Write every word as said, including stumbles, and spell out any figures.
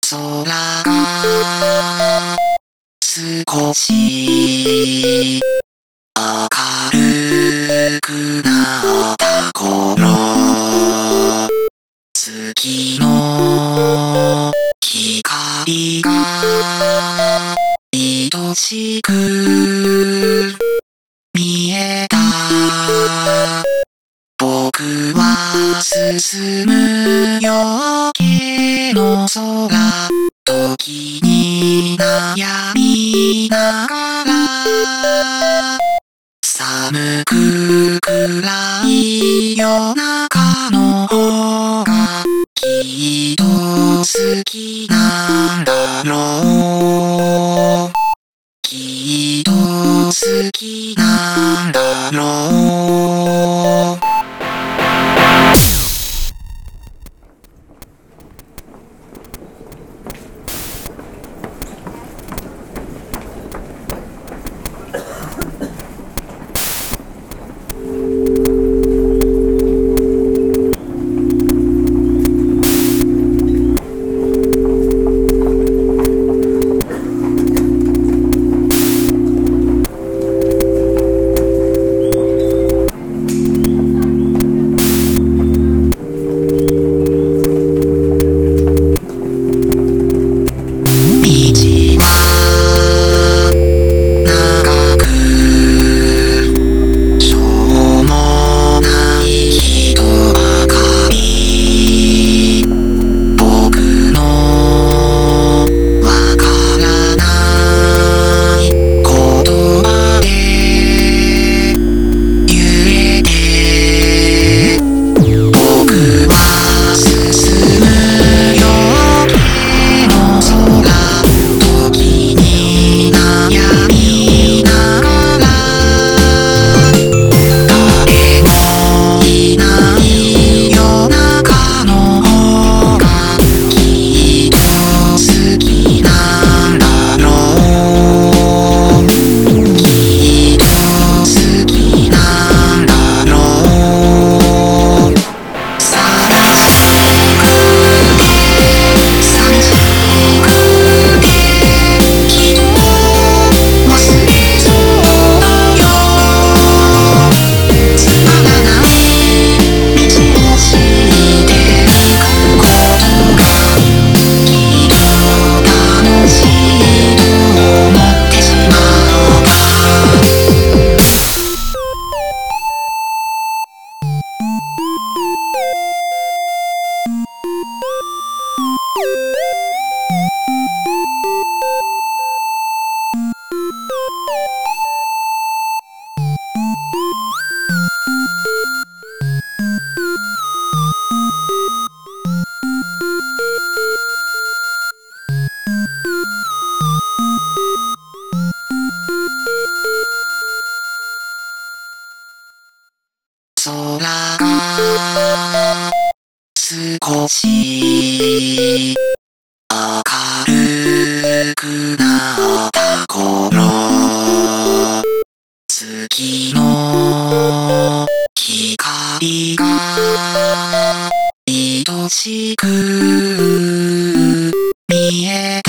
空が少し明るくなった頃、月の光が愛しく見えた。僕は進む夜明けの空、時に悩みながら、寒く暗い夜中の方がきっと好きなんだろう。きっと好きなんだろう。空が少し明るくなった頃、月の光が愛しく見え